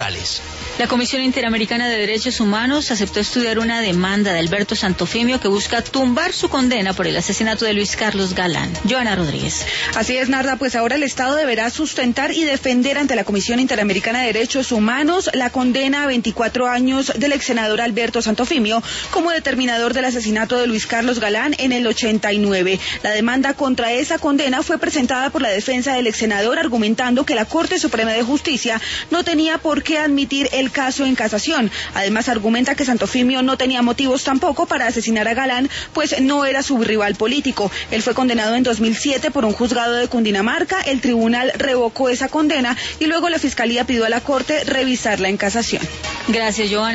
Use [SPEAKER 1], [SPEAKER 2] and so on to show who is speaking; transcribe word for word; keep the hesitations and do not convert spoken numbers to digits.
[SPEAKER 1] locales.
[SPEAKER 2] La Comisión Interamericana de Derechos Humanos aceptó estudiar una demanda de Alberto Santofimio que busca tumbar su condena por el asesinato de Luis Carlos Galán. Joana Rodríguez.
[SPEAKER 3] Así es, Narda, pues ahora el Estado deberá sustentar y defender ante la Comisión Interamericana de Derechos Humanos la condena a veinticuatro años del ex senador Alberto Santofimio como determinador del asesinato de Luis Carlos Galán en el ochenta y nueve. La demanda contra esa condena fue presentada por la defensa del ex senador argumentando que la Corte Suprema de Justicia no tenía por qué admitir el caso en casación. Además argumenta que Santofimio no tenía motivos tampoco para asesinar a Galán, pues no era su rival político. Él fue condenado en dos mil siete por un juzgado de Cundinamarca, el tribunal revocó esa condena y luego la Fiscalía pidió a la Corte revisarla en casación.
[SPEAKER 2] Gracias, Joana.